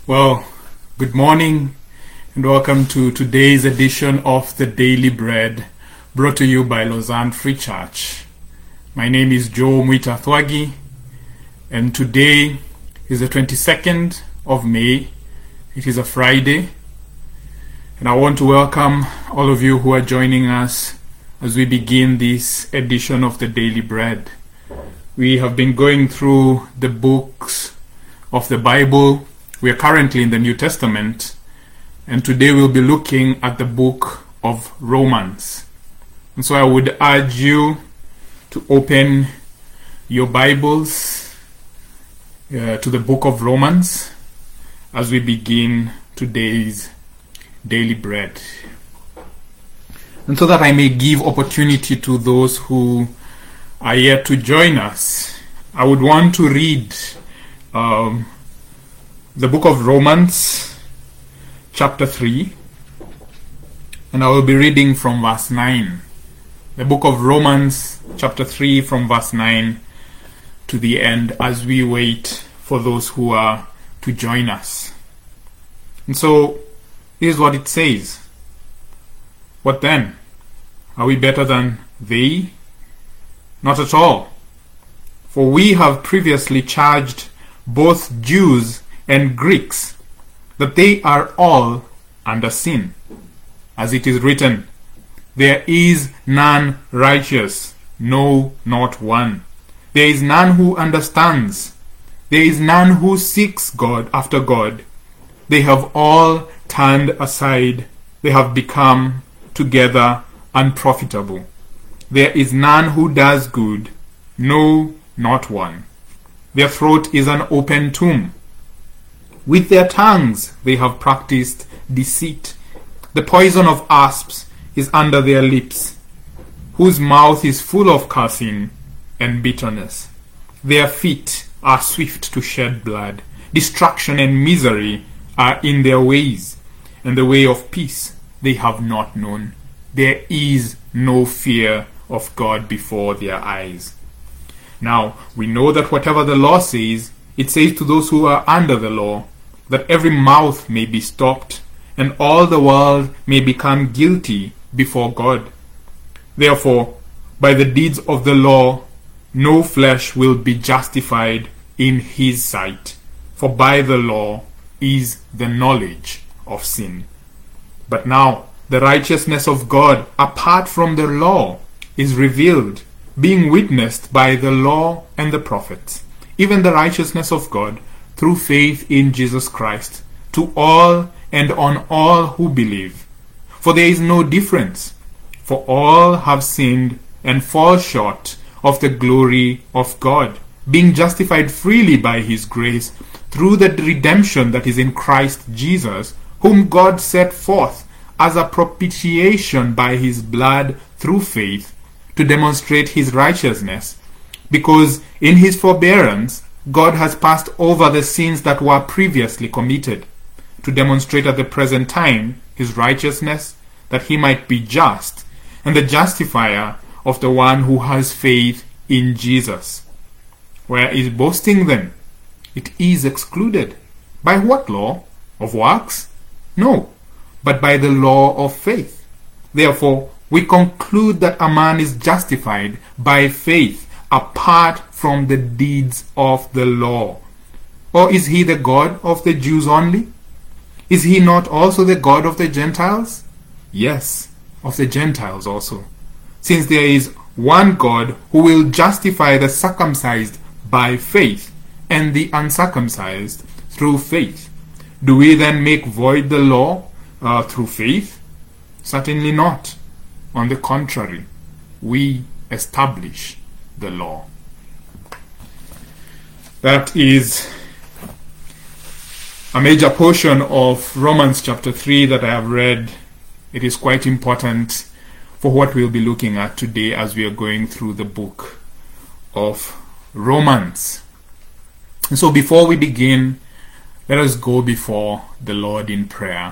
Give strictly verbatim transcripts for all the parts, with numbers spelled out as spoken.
Well, good morning and welcome to today's edition of the Daily Bread, brought to you by Lausanne Free Church. My name is Joe Mwita Thwagi, and today is the twenty-second of May. It is a Friday, and I want to welcome all of you who are joining us as we begin this edition of the Daily Bread. We have been going through the books of the Bible. We are currently in the New Testament, and today we'll be looking at the book of Romans. And so I would urge you to open your Bibles uh, to the book of Romans as we begin today's Daily Bread. And so that I may give opportunity to those who are yet to join us, I would want to read um, the book of Romans, chapter three, and I will be reading from verse nine. The book of Romans, chapter three, from verse nine to the end, as we wait for those who are to join us. And so, here's what it says. What then? Are we better than they? Not at all. For we have previously charged both Jews and Greeks that they are all under sin. As it is written, there is none righteous, no, not one. There is none who understands. There is none who seeks God after God. They have all turned aside. They have become together unprofitable. There is none who does good, no, not one. Their throat is an open tomb. With their tongues they have practiced deceit. The poison of asps is under their lips, whose mouth is full of cursing and bitterness. Their feet are swift to shed blood. Destruction and misery are in their ways, and the way of peace they have not known. There is no fear of God before their eyes. Now, we know that whatever the law says, it says to those who are under the law, that every mouth may be stopped, and all the world may become guilty before God. Therefore, by the deeds of the law, no flesh will be justified in his sight, for by the law is the knowledge of sin. But now, the righteousness of God, apart from the law, is revealed, being witnessed by the law and the prophets, even the righteousness of God, through faith in Jesus Christ, to all and on all who believe. For there is no difference, for all have sinned and fall short of the glory of God, being justified freely by his grace, through the redemption that is in Christ Jesus, whom God set forth as a propitiation by his blood through faith, to demonstrate his righteousness, because in his forbearance God has passed over the sins that were previously committed, to demonstrate at the present time his righteousness, that he might be just, and the justifier of the one who has faith in Jesus. Where is boasting then? It is excluded. By what law? Of works? No, but by the law of faith. Therefore, we conclude that a man is justified by faith apart from the deeds of the law. Or is he the God of the Jews only? Is he not also the God of the Gentiles? Yes, of the Gentiles also. Since there is one God who will justify the circumcised by faith and the uncircumcised through faith. Do we then make void the law uh, through faith? Certainly not. On the contrary, we establish the law. That is a major portion of Romans chapter three that I have read. It is quite important for what we'll be looking at today as we are going through the book of Romans. And so before we begin, let us go before the Lord in prayer.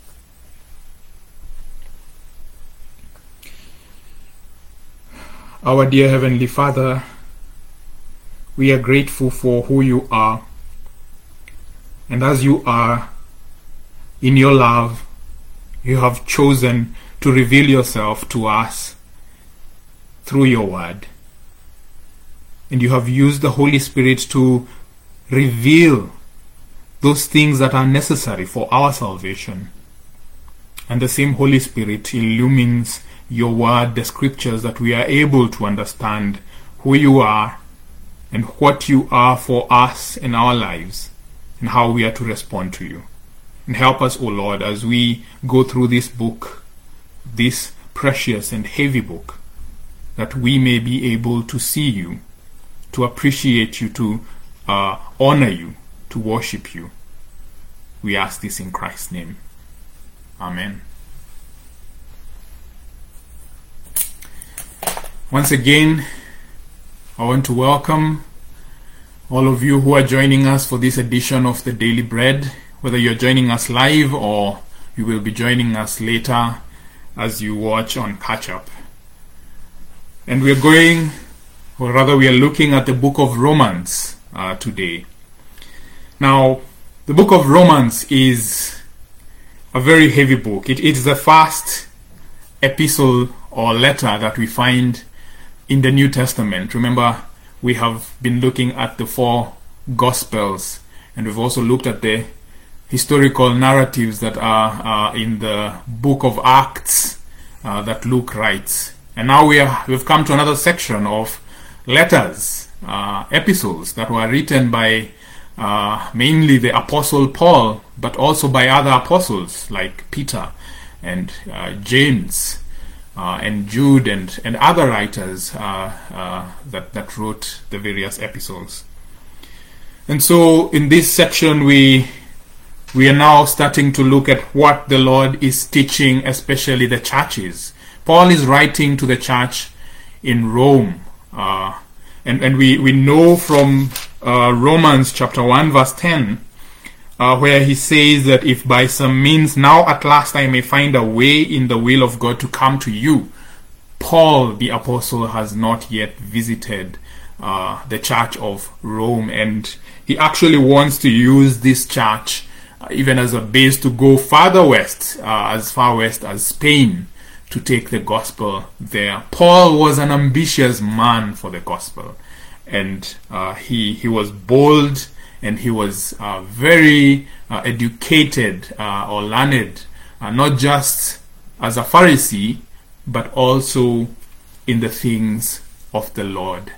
Our dear Heavenly Father, we are grateful for who you are. And as you are in your love, you have chosen to reveal yourself to us through your word. And you have used the Holy Spirit to reveal those things that are necessary for our salvation. And the same Holy Spirit illumines your word, the scriptures, that we are able to understand who you are and what you are for us in our lives and how we are to respond to you. And help us, O Lord, as we go through this book, this precious and heavy book, that we may be able to see you, to appreciate you, to uh, honor you, to worship you. We ask this in Christ's name. Amen. Once again, I want to welcome all of you who are joining us for this edition of the Daily Bread, whether you're joining us live or you will be joining us later as you watch on catch up. And we're going, or rather we are looking at the book of Romans uh, today. Now, the book of Romans is a very heavy book. It is the first epistle or letter that we find in the New Testament. Remember, we have been looking at the four Gospels, and we've also looked at the historical narratives that are uh, in the book of Acts uh, that Luke writes. And now we are, we've come to another section of letters, uh, epistles that were written by uh, mainly the Apostle Paul, but also by other apostles like Peter and uh, James uh, and Jude and, and other writers uh, uh, that, that wrote the various epistles. And so in this section we we are now starting to look at what the Lord is teaching, especially the churches. Paul is writing to the church in Rome. Uh, and, and we, we know from uh, Romans chapter one verse ten, uh, where he says that if by some means now at last I may find a way in the will of God to come to you, Paul the apostle has not yet visited uh, the church of Rome, and he actually wants to use this church uh, even as a base to go farther west, uh, as far west as Spain, to take the gospel there. Paul was an ambitious man for the gospel, and uh, he he was bold, and he was uh, very uh, educated uh, or learned, uh, not just as a Pharisee, but also in the things of the Lord.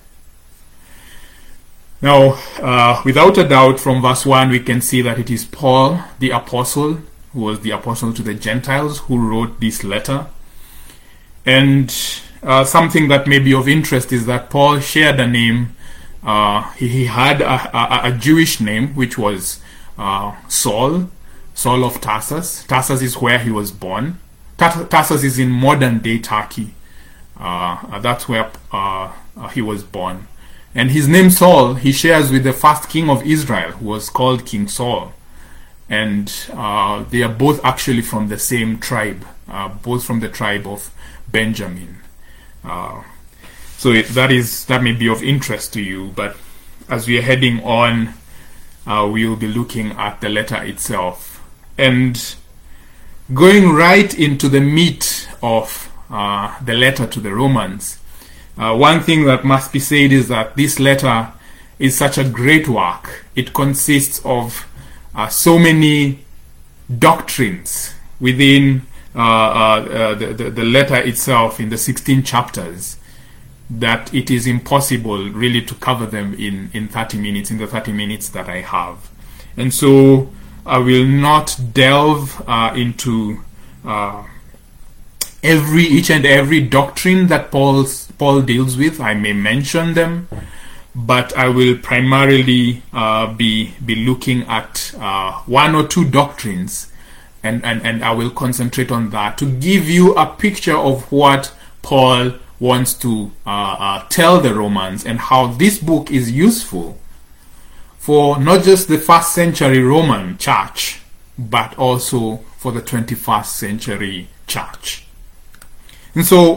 Now, uh, without a doubt, from verse one, we can see that it is Paul, the apostle, who was the apostle to the Gentiles, who wrote this letter. And uh, something that may be of interest is that Paul shared a name. Uh, he, he had a, a, a Jewish name, which was uh, Saul, Saul of Tarsus. Tarsus is where he was born. Tarsus is in modern-day Turkey. Uh, that's where uh, he was born. And his name Saul, he shares with the first king of Israel, who was called King Saul. And uh, they are both actually from the same tribe, uh, both from the tribe of Benjamin. Uh, so it, that is that may be of interest to you, but as we are heading on, uh, we will be looking at the letter itself. And going right into the meat of uh, the letter to the Romans, Uh, one thing that must be said is that this letter is such a great work. It consists of uh, so many doctrines within uh, uh, uh, the, the, the letter itself in the sixteen chapters that it is impossible really to cover them in, in thirty minutes, in the thirty minutes that I have. And so I will not delve uh, into uh, every each and every doctrine that Paul's Paul deals with. I may mention them, but I will primarily uh, be be looking at uh, one or two doctrines, and, and, and I will concentrate on that to give you a picture of what Paul wants to uh, uh, tell the Romans, and how this book is useful for not just the first century Roman church, but also for the twenty-first century church. And so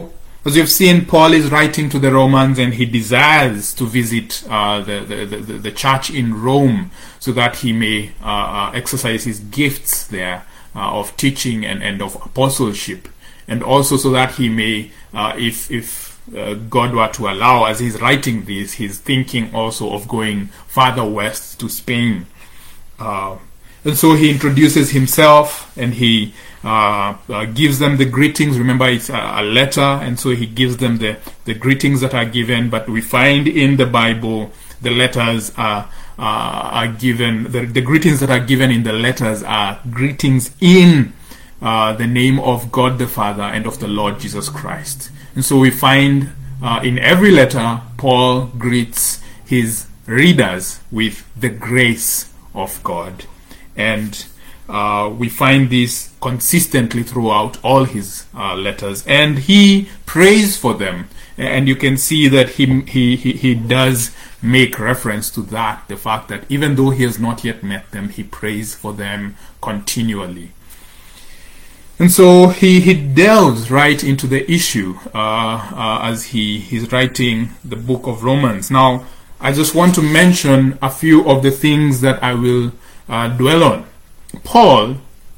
As you've seen, Paul is writing to the Romans, and he desires to visit uh, the, the, the, the church in Rome so that he may uh, uh, exercise his gifts there uh, of teaching and, and of apostleship, and also so that he may, uh, if, if uh, God were to allow, as he's writing this, he's thinking also of going farther west to Spain. Uh, and so he introduces himself, and he Uh, uh, gives them the greetings. Remember, it's a, a letter, and so he gives them the, the greetings that are given. But we find in the Bible the letters are, uh, are given, the, the greetings that are given in the letters are greetings in uh, the name of God the Father and of the Lord Jesus Christ. And so we find uh, in every letter, Paul greets his readers with the grace of God. And Uh, we find this consistently throughout all his uh, letters, and he prays for them, and you can see that he, he he he does make reference to that, the fact that even though he has not yet met them, he prays for them continually. And so he, he delves right into the issue uh, uh, as he he's writing the book of Romans. Now, I just want to mention a few of the things that I will uh, dwell on. Paul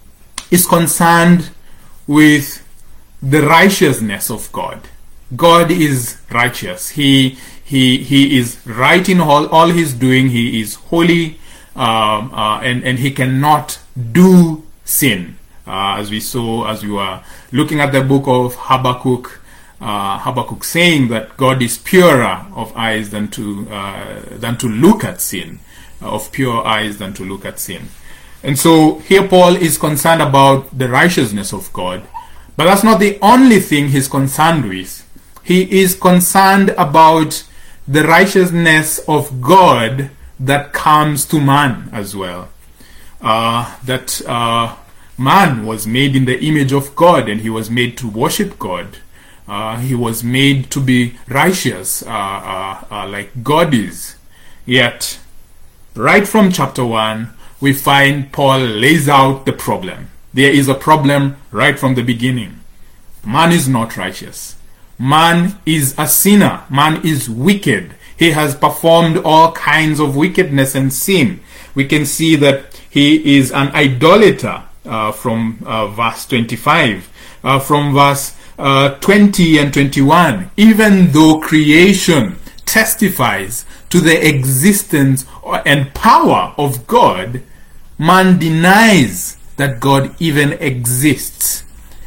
is concerned with the righteousness of God. God is righteous. He he he is right in all, all he's doing. He is holy, um, uh, and and he cannot do sin. Uh, as we saw, as we were looking at the book of Habakkuk, uh, Habakkuk saying that God is purer of eyes than to uh, than to look at sin, uh, of pure eyes than to look at sin. And so here Paul is concerned about the righteousness of God, but that's not the only thing he's concerned with. He is concerned about the righteousness of God that comes to man as well. Uh, that uh, man was made in the image of God, and he was made to worship God. Uh, he was made to be righteous, uh, uh, uh, like God is. Yet, right from chapter one, we find Paul lays out the problem. There is a problem right from the beginning. Man is not righteous. Man is a sinner. Man is wicked. He has performed all kinds of wickedness and sin. We can see that he is an idolater uh, from uh, verse twenty-five. Uh, from verse uh, twenty and twenty-one, even though creation testifies to the existence and power of God, man denies that God even exists.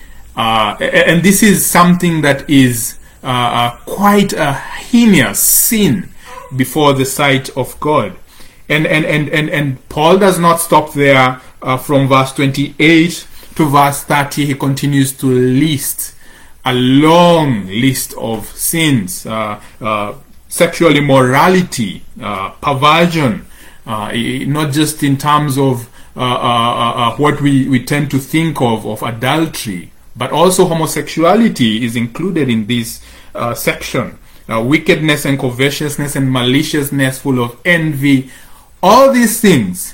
Uh, and this is something that is uh, uh, quite a heinous sin before the sight of God. And and, and, and, and Paul does not stop there. Uh, from verse twenty-eight to verse thirty, he continues to list a long list of sins, uh, uh, sexual immorality, uh, perversion, uh, not just in terms of uh, uh, uh, what we, we tend to think of, of adultery, but also homosexuality is included in this uh, section. Uh, wickedness and covetousness and maliciousness, full of envy. All these things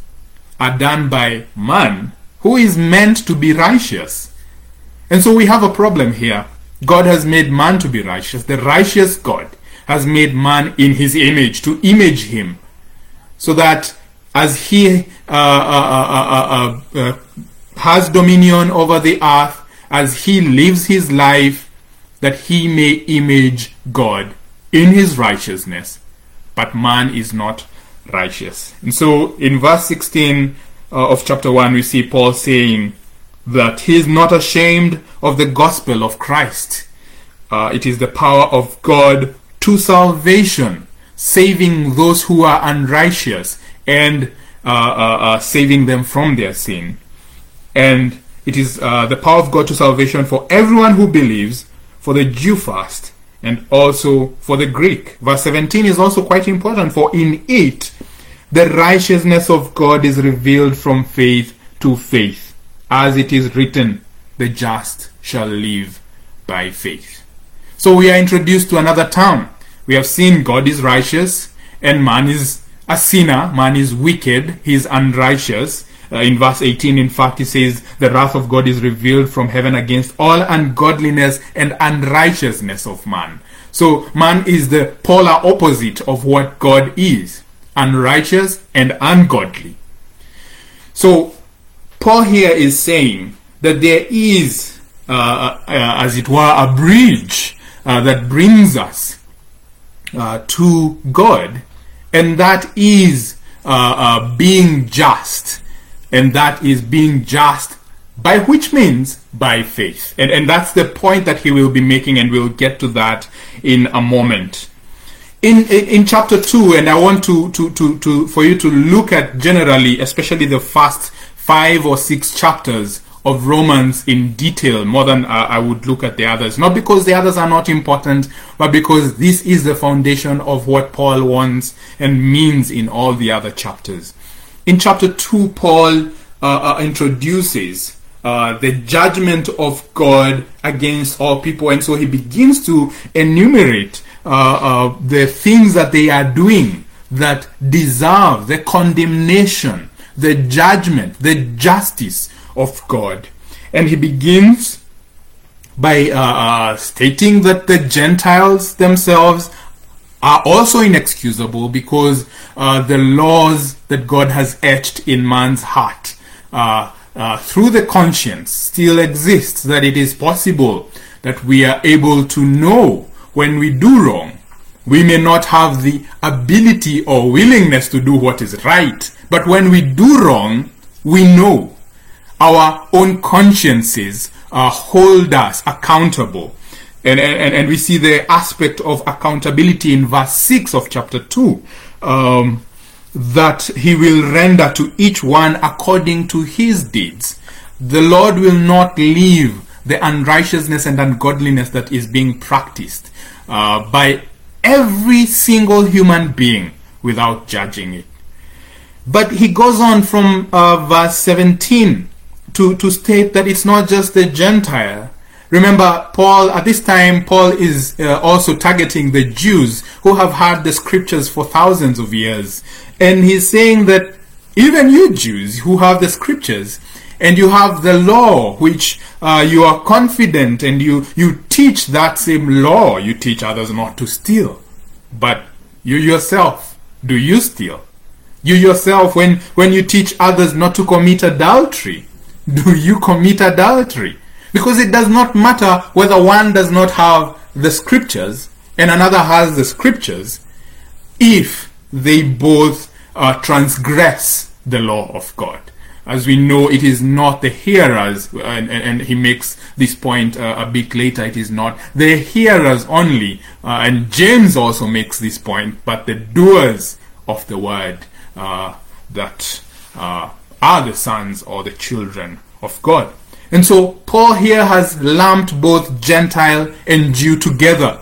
are done by man who is meant to be righteous. And so we have a problem here. God has made man to be righteous. The righteous God has made man in his image, to image him, so that as he uh, uh, uh, uh, uh, has dominion over the earth, as he lives his life, that he may image God in his righteousness. But man is not righteous. And so in verse sixteen uh, of chapter one, we see Paul saying that he is not ashamed of the gospel of Christ. Uh, it is the power of God to salvation, saving those who are unrighteous and uh, uh, uh, saving them from their sin. And it is uh, the power of God to salvation for everyone who believes, for the Jew first, and also for the Greek. Verse seventeen is also quite important, for in it the righteousness of God is revealed from faith to faith. As it is written, the just shall live by faith. So we are introduced to another term. We have seen God is righteous and man is a sinner. Man is wicked. He is unrighteous. Uh, in verse eighteen, in fact, he says, the wrath of God is revealed from heaven against all ungodliness and unrighteousness of man. So man is the polar opposite of what God is, unrighteous and ungodly. So Paul here is saying that there is, uh, uh, as it were, a bridge uh, that brings us uh, to God, and that is uh, uh, being just. And that is being just, by which means by faith. And, and that's the point that he will be making, and we'll get to that in a moment. In, in, in chapter two, and I want to, to, to, to for you to look at generally, especially the first five or six chapters of Romans in detail, more than uh, I would look at the others. Not because the others are not important, but because this is the foundation of what Paul wants and means in all the other chapters. In chapter two, Paul uh, uh, introduces uh, the judgment of God against all people. And so he begins to enumerate uh, uh, the things that they are doing that deserve the condemnation, the judgment, the justice of God. And he begins by uh, uh, stating that the Gentiles themselves are also inexcusable because uh, the laws that God has etched in man's heart uh, uh, through the conscience still exists, that it is possible that we are able to know when we do wrong. We may not have the ability or willingness to do what is right, but when we do wrong, we know. Our own consciences uh, hold us accountable. And, and, and we see the aspect of accountability in verse six of chapter two, um, that he will render to each one according to his deeds. The Lord will not leave the unrighteousness and ungodliness that is being practiced uh, by every single human being without judging it. But he goes on from uh, verse seventeen to, to state that it's not just the Gentile. Remember, Paul, at this time, Paul is uh, also targeting the Jews who have had the scriptures for thousands of years. And he's saying that even you Jews who have the scriptures and you have the law, which uh, you are confident and you, you teach that same law, you teach others not to steal. But you yourself, do you steal? You yourself, when, when you teach others not to commit adultery, do you commit adultery? Because it does not matter whether one does not have the scriptures and another has the scriptures if they both uh, transgress the law of God. As we know, it is not the hearers, and, and, and he makes this point uh, a bit later, it is not the hearers only, uh, and James also makes this point, but the doers of the word uh, that uh, are the sons or the children of God. And so Paul here has lumped both Gentile and Jew together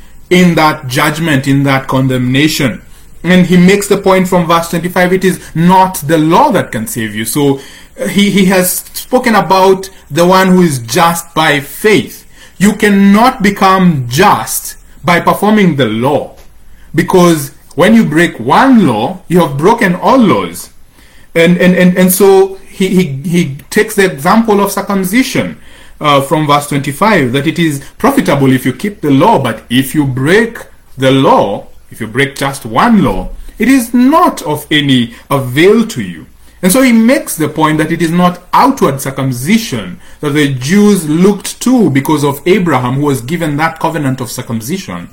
in that judgment, in that condemnation. And he makes the point from verse twenty-five, it is not the law that can save you. So uh, he, he has spoken about the one who is just by faith. You cannot become just by performing the law, because when you break one law, you have broken all laws. And and, and, and so he, he, he takes the example of circumcision uh, from verse twenty-five, that it is profitable if you keep the law, but if you break the law, if you break just one law, it is not of any avail to you. And so he makes the point that it is not outward circumcision that the Jews looked to because of Abraham, who was given that covenant of circumcision.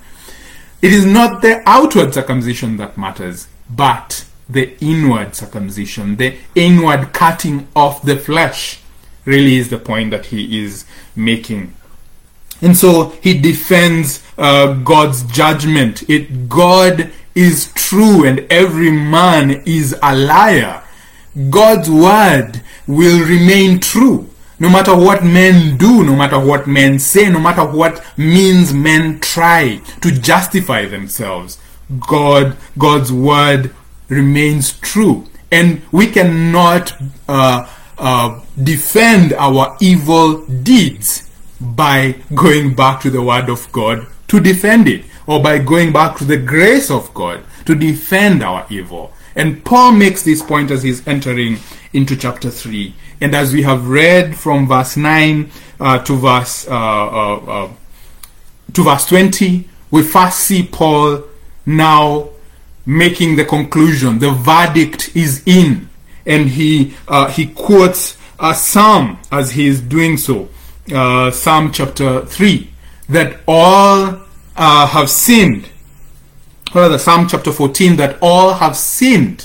It is not the outward circumcision that matters, but the inward circumcision, the inward cutting of the flesh, really is the point that he is making. And so he defends uh, God's judgment. It God is true and every man is a liar. God's word will remain true, no matter what men do, no matter what men say, no matter what means men try to justify themselves. God, God's word remains true, and we cannot uh, uh, defend our evil deeds by going back to the word of God to defend it, or by going back to the grace of God to defend our evil. And Paul makes this point as he's entering into chapter three. And as we have read from verse nine uh, to verse uh, uh, uh, to verse twenty, we first see Paul now making the conclusion. The verdict is in, and he uh, he quotes a psalm as he is doing so, uh, Psalm chapter three, that all uh, have sinned. Or rather, Psalm chapter fourteen, that all have sinned,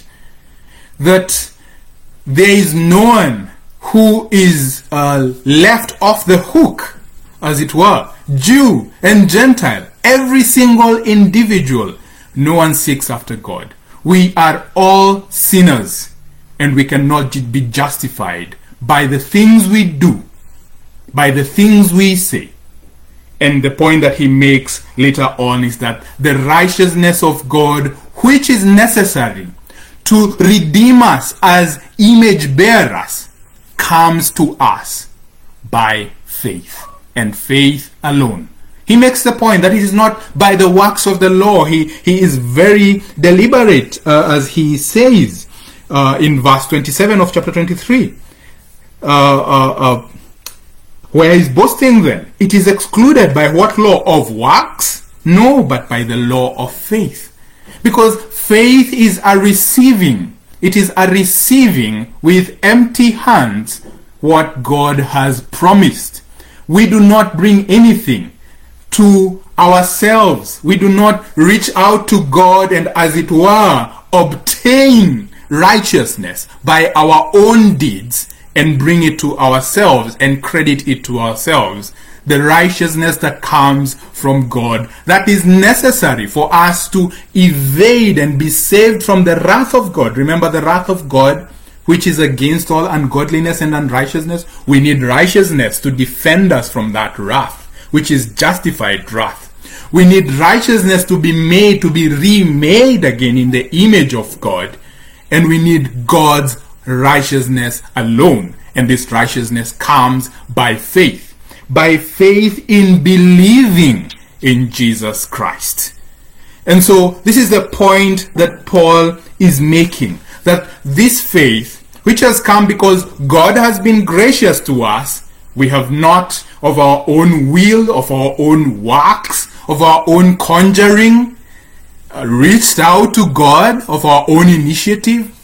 that there is no one who is uh, left off the hook, as it were, Jew and Gentile, every single individual. No one seeks after God. We are all sinners, and we cannot be justified by the things we do, by the things we say. And the point that he makes later on is that the righteousness of God, which is necessary to redeem us as image bearers, comes to us by faith, and faith alone. He makes the point that it is not by the works of the law. He, he is very deliberate uh, as he says uh, in verse twenty-seven of chapter twenty-three. Uh, uh, uh, where is boasting then? It is excluded by what law? Of works? No, but by the law of faith. Because faith is a receiving. It is a receiving with empty hands what God has promised. We do not bring anything to ourselves. We do not reach out to God and, as it were, obtain righteousness by our own deeds and bring it to ourselves and credit it to ourselves. The righteousness that comes from God, that is necessary for us to evade and be saved from the wrath of God. Remember the wrath of God, which is against all ungodliness and unrighteousness. We need righteousness to defend us from that wrath, which is justified wrath. We need righteousness to be made, to be remade again in the image of God. And we need God's righteousness alone. And this righteousness comes by faith. By faith in believing in Jesus Christ. And so this is the point that Paul is making. That this faith, which has come because God has been gracious to us, we have not of our own will, of our own works, of our own conjuring, uh, reached out to God of our own initiative.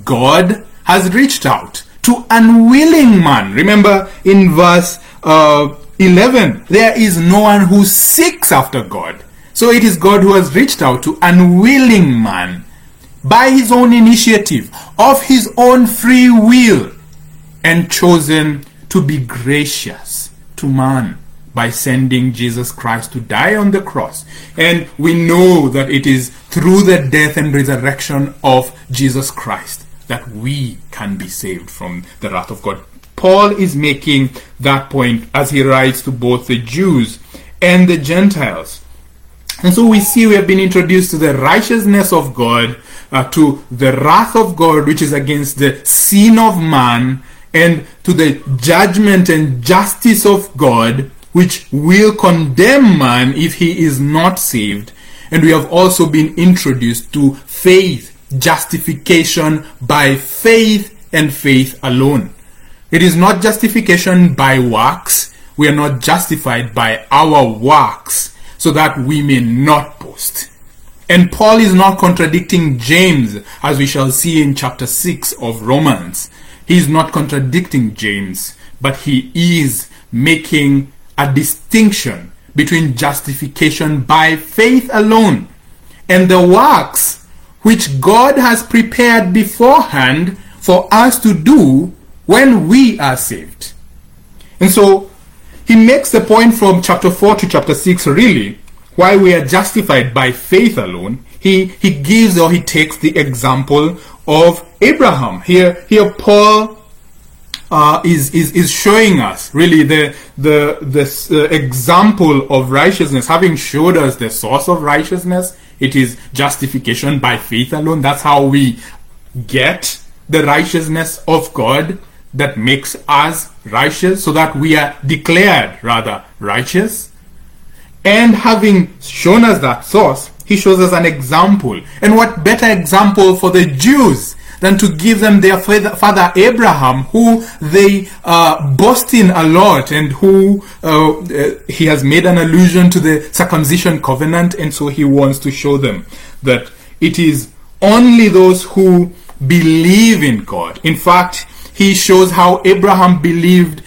God has reached out to unwilling man. Remember in verse uh, eleven, there is no one who seeks after God. So it is God who has reached out to unwilling man by his own initiative, of his own free will, and chosen to be gracious to man by sending Jesus Christ to die on the cross. And we know that it is through the death and resurrection of Jesus Christ that we can be saved from the wrath of God. Paul is making that point as he writes to both the Jews and the Gentiles. And so we see we have been introduced to the righteousness of God, uh, to the wrath of God, which is against the sin of man, and to the judgment and justice of God, which will condemn man if he is not saved. And we have also been introduced to faith, justification by faith and faith alone. It is not justification by works. We are not justified by our works so that we may not boast. And Paul is not contradicting James, as we shall see in chapter six of Romans. He is not contradicting James, but he is making a distinction between justification by faith alone and the works which God has prepared beforehand for us to do when we are saved. And so he makes the point from chapter four to chapter six, really, why we are justified by faith alone. He he gives or he takes the example of Abraham. Here, here Paul uh, is, is is showing us really the the this uh, example of righteousness, having showed us the source of righteousness. It is justification by faith alone. That's how we get the righteousness of God that makes us righteous, so that we are declared rather righteous. And having shown us that source, he shows us an example. And what better example for the Jews than to give them their father Abraham, who they uh, boast in a lot, and who uh, uh, he has made an allusion to the circumcision covenant, and so he wants to show them that it is only those who believe in God. In fact, he shows how Abraham believed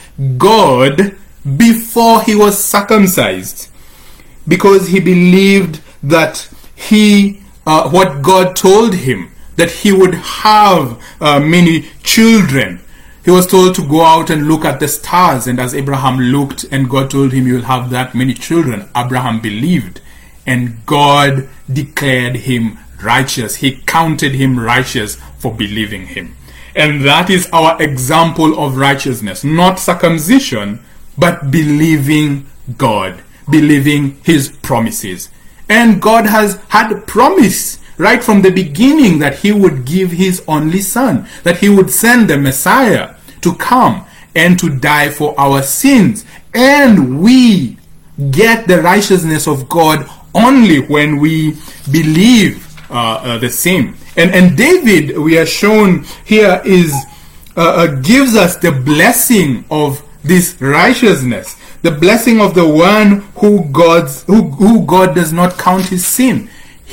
God before he was circumcised, because he believed that he, uh, what God told him, that he would have uh, many children. He was told to go out and look at the stars, and as Abraham looked and God told him you will have that many children, Abraham believed, and God declared him righteous. He counted him righteous for believing him. And that is our example of righteousness, not circumcision, but believing God, believing his promises. And God has had a promise right from the beginning that he would give his only son, that he would send the Messiah to come and to die for our sins. And we get the righteousness of God only when we believe uh, uh, the same. And, and David, we are shown here, is uh, uh, gives us the blessing of this righteousness, the blessing of the one who God's who, who God does not count his sin.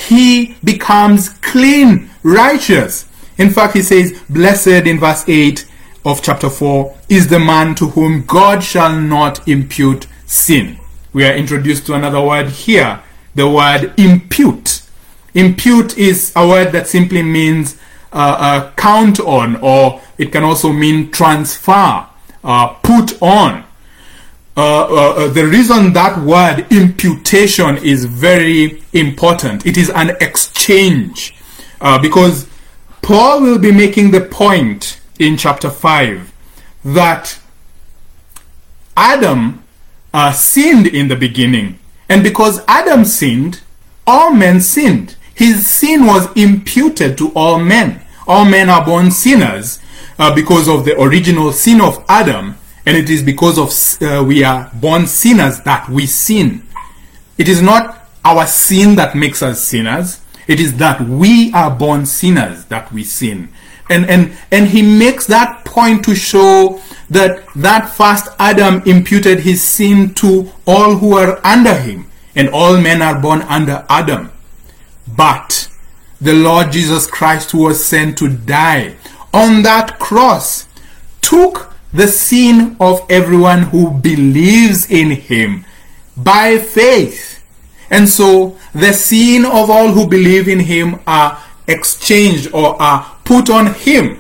He becomes clean, righteous. In fact, he says, blessed in verse eight of chapter four is the man to whom God shall not impute sin. We are introduced to another word here, the word impute. Impute is a word that simply means uh, uh, count on, or it can also mean transfer, uh, put on. Uh, uh, the reason that word imputation is very important, it is an exchange, uh, because Paul will be making the point in chapter five that Adam uh, sinned in the beginning, and because Adam sinned, all men sinned. His sin was imputed to all men. All men are born sinners uh, because of the original sin of Adam. And it is because of uh, we are born sinners that we sin. It is not our sin that makes us sinners. It is that we are born sinners that we sin. And, and, and he makes that point to show that that first Adam imputed his sin to all who are under him. And all men are born under Adam. But the Lord Jesus Christ, who was sent to die on that cross, took the sin of everyone who believes in him by faith. And so the sin of all who believe in him are exchanged or are put on him.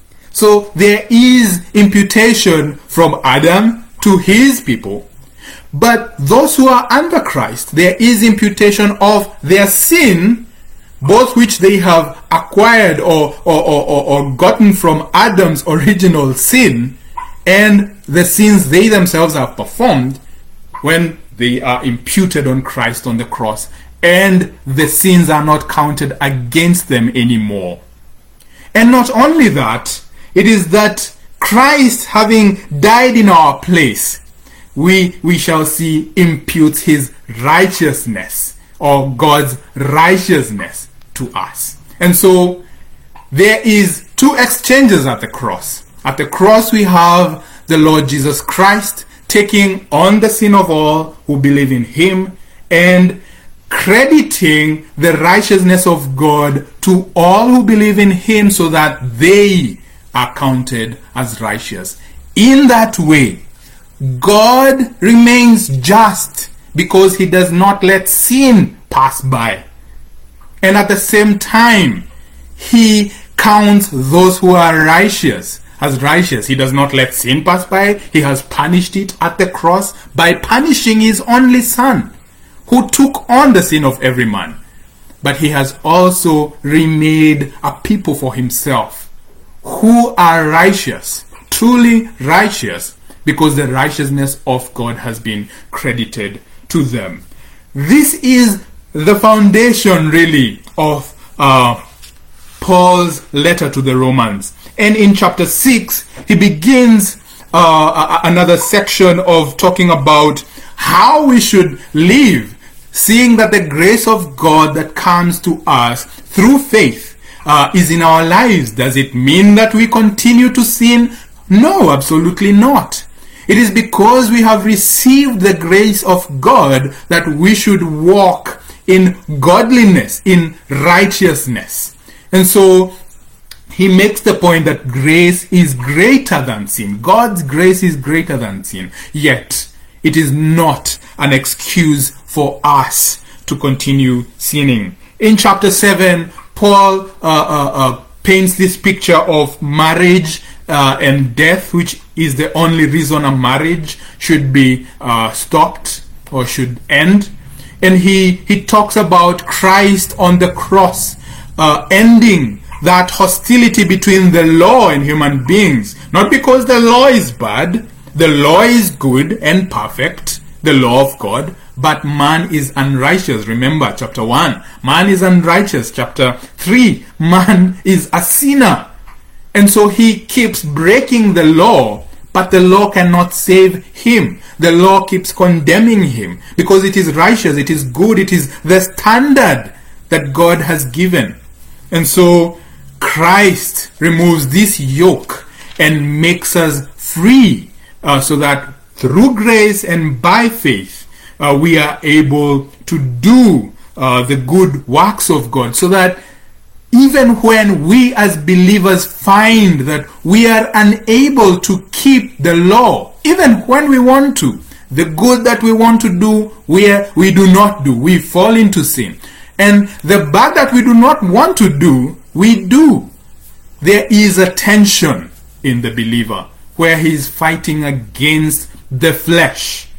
So there is imputation from Adam to his people. But those who are under Christ, there is imputation of their sin, both which they have acquired or, or, or, or gotten from Adam's original sin, and the sins they themselves have performed when they are imputed on Christ on the cross, and the sins are not counted against them anymore. And not only that, it is that Christ, having died in our place, we, we shall see imputes his righteousness, or God's righteousness, to us. And so there is two exchanges at the cross. At the cross we have the Lord Jesus Christ taking on the sin of all who believe in him and crediting the righteousness of God to all who believe in him, so that they are counted as righteous. In that way, God remains just because he does not let sin pass by. And at the same time, he counts those who are righteous as righteous. He does not let sin pass by. He has punished it at the cross by punishing his only son, who took on the sin of every man. But he has also remade a people for himself who are righteous, truly righteous, because the righteousness of God has been credited to them. This is the foundation, really, of uh, Paul's letter to the Romans. And in chapter six, he begins uh, another section of talking about how we should live, seeing that the grace of God that comes to us through faith uh, is in our lives, does it mean that we continue to sin? No, absolutely not. It is because we have received the grace of God that we should walk in godliness, in righteousness. And so he makes the point that grace is greater than sin. God's grace is greater than sin. Yet, it is not an excuse for us to continue sinning. In chapter seven, Paul uh, uh, uh, paints this picture of marriage uh, and death, which is the only reason a marriage should be uh, stopped or should end. And he, he talks about Christ on the cross uh, ending that hostility between the law and human beings. Not because the law is bad, the law is good and perfect, the law of God, but man is unrighteous. Remember chapter one, man is unrighteous. Chapter three, man is a sinner. And so he keeps breaking the law, but the law cannot save him. The law keeps condemning him because it is righteous, it is good, it is the standard that God has given. And so Christ removes this yoke and makes us free uh, so that through grace and by faith uh, we are able to do uh, the good works of God, so that even when we as believers find that we are unable to keep the law, even when we want to, the good that we want to do, we, are, we do not do. We fall into sin. And the bad that we do not want to do, we do. There is a tension in the believer where he is fighting against the flesh,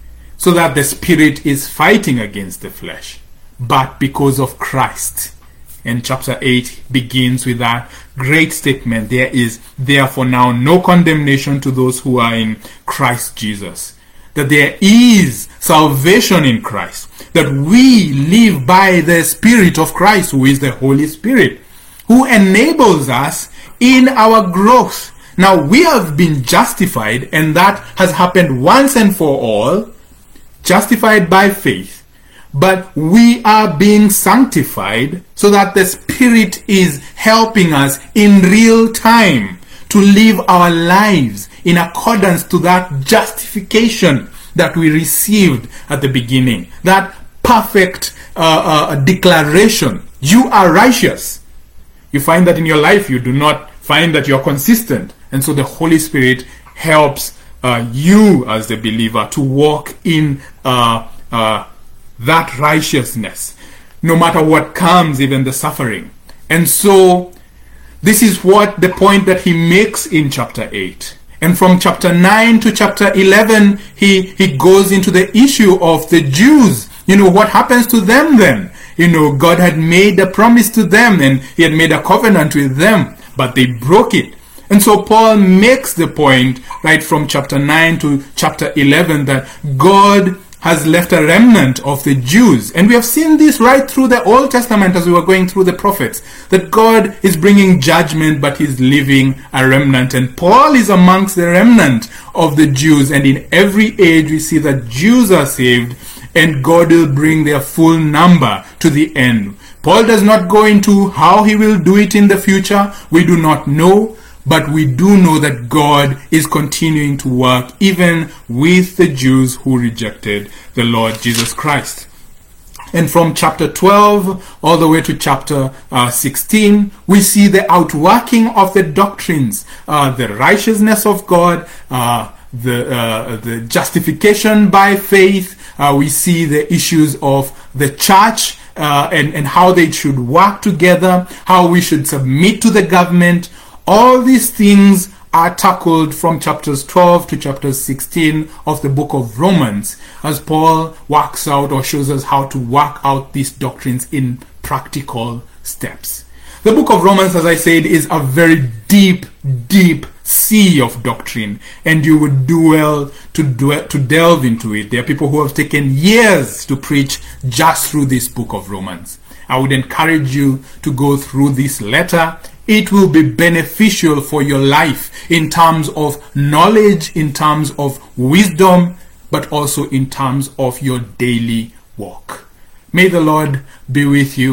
so that the spirit is fighting against the flesh. But because of Christ, and chapter eight begins with that great statement, there is therefore now no condemnation to those who are in Christ Jesus. That there is salvation in Christ. That we live by the Spirit of Christ, who is the Holy Spirit, who enables us in our growth. Now we have been justified, and that has happened once and for all, justified by faith. But we are being sanctified so that the Spirit is helping us in real time to live our lives in accordance to that justification that we received at the beginning. That perfect uh, uh, declaration. You are righteous. You find that in your life you do not find that you're consistent. And so the Holy Spirit helps uh, you as the believer to walk in uh, uh, that righteousness, no matter what comes, even the suffering. And so this is what the point that he makes in chapter eight. And from chapter nine to chapter eleven, he, he goes into the issue of the Jews. You know, what happens to them then? You know, God had made a promise to them and he had made a covenant with them, but they broke it. And so Paul makes the point right from chapter nine to chapter eleven that God has left a remnant of the Jews. And we have seen this right through the Old Testament as we were going through the prophets, that God is bringing judgment, but he's leaving a remnant. And Paul is amongst the remnant of the Jews. And in every age we see that Jews are saved and God will bring their full number to the end. Paul does not go into how he will do it in the future. We do not know. But we do know that God is continuing to work even with the Jews who rejected the Lord Jesus Christ. And from chapter twelve all the way to chapter uh, sixteen, we see the outworking of the doctrines, uh, the righteousness of God, uh, the uh, the justification by faith. Uh, we see the issues of the church uh, and, and how they should work together, how we should submit to the government. All these things are tackled from chapters twelve to chapters sixteen of the book of Romans, as Paul works out or shows us how to work out these doctrines in practical steps. The book of Romans, as I said, is a very deep, deep sea of doctrine, and you would do well to, do, to delve into it. There are people who have taken years to preach just through this book of Romans. I would encourage you to go through this letter. It will be beneficial for your life in terms of knowledge, in terms of wisdom, but also in terms of your daily walk. May the Lord be with you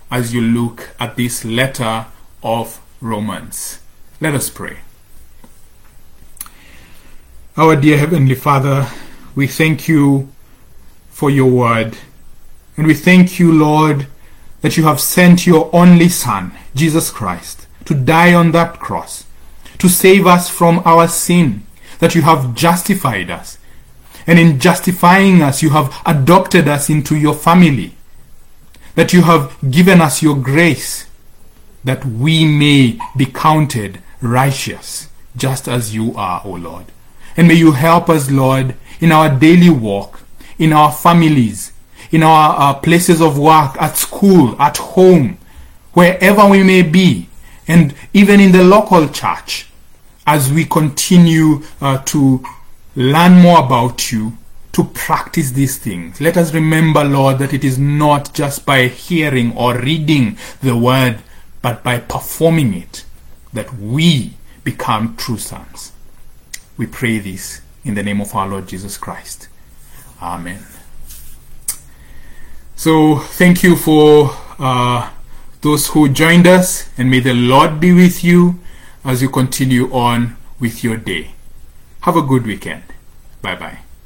as you look at this letter of Romans. Let us pray. Our dear Heavenly Father, we thank you for your word. And we thank you, Lord, that you have sent your only Son, Jesus Christ, to die on that cross, to save us from our sin, that you have justified us. And in justifying us, you have adopted us into your family, that you have given us your grace, that we may be counted righteous, just as you are, O Lord. And may you help us, Lord, in our daily walk, in our families, in our, our places of work, at school, at home, wherever we may be, and even in the local church, as we continue uh, to learn more about you, to practice these things. Let us remember, Lord, that it is not just by hearing or reading the word, but by performing it, that we become true sons. We pray this in the name of our Lord Jesus Christ. Amen. So thank you for uh, those who joined us, and may the Lord be with you as you continue on with your day. Have a good weekend. Bye-bye.